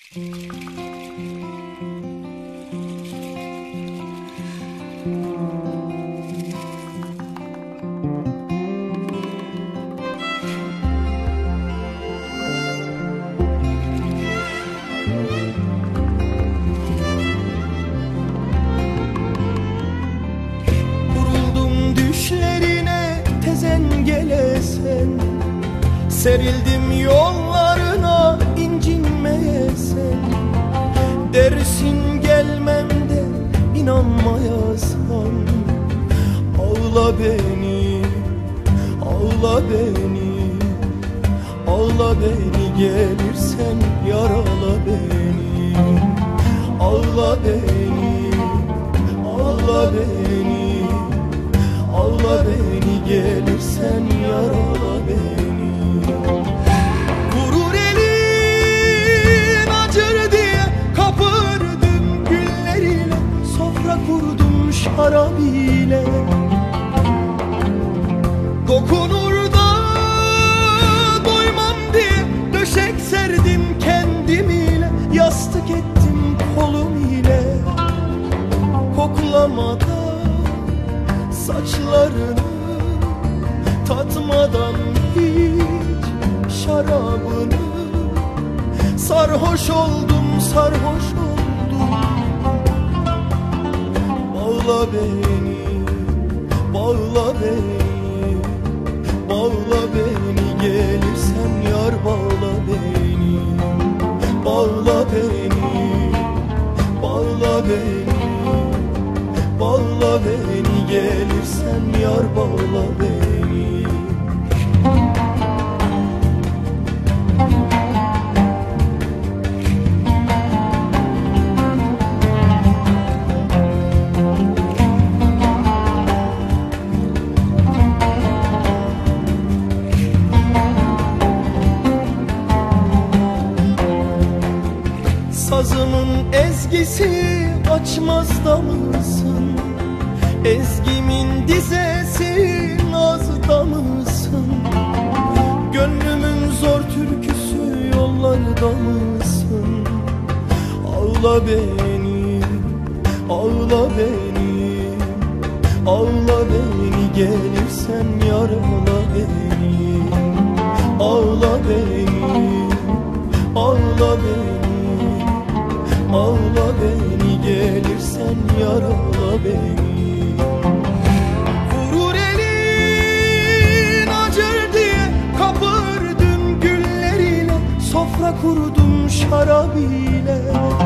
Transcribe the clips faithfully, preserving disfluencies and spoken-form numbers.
Vuruldum düşlerine tezen gelesen, serildim yollarına incinmeye sen. Dersin gelmem de inanmayasan, ağla beni, ağla beni, ağla beni, gelirsen yarala beni. Ağla beni, ağla beni, ağla beni, gelirsen yarala beni. Vurur elin acır diye kapırdım gülleriyle, sofra kurdum şarap ile. Dokunur da doymam diye döşek serdim kendim ile, yastık ettim kolum ile. Koklamadan saçlarını, tatmadan hiç şarabını, sarhoş oldum, sarhoş oldum. Bağla beni, bağla beni, bağla beni, gelirsen yar bağla beni. Bağla beni, bağla beni, bağla beni, gelirsen yar bağla beni. Sazımın ezgisi açmaz damısın, ezgimin dizesi nazda mısın? Gönlümün zor türküsü yollarda mısın? Ağla beni, ağla beni, ağla beni, gelirsen yarala beni. Ağla beni, ağla beni, ağla beni, gelirsen yarala beni. Vurur elin acır diye kapırdım gülleriyle, sofra kurdum şarap ile.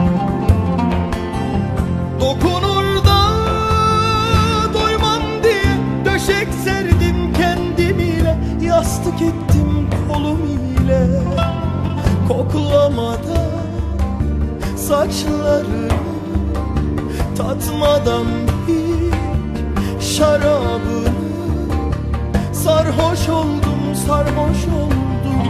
Dokunur da doymam diye döşek serdim kendim ile, yastık ettim kolum ile. Koklamadan saçlarını, tatmadan hiç şarabını, sarhoş oldum, sarhoş oldum.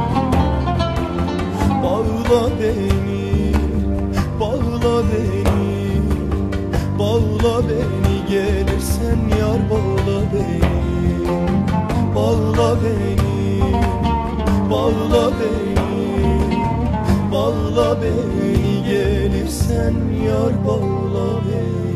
Bağla beni, bağla beni, bağla beni, gelirsen yar bağla beni. Bağla beni, bağla beni, bağla beni, gelirsen yar bağla beni.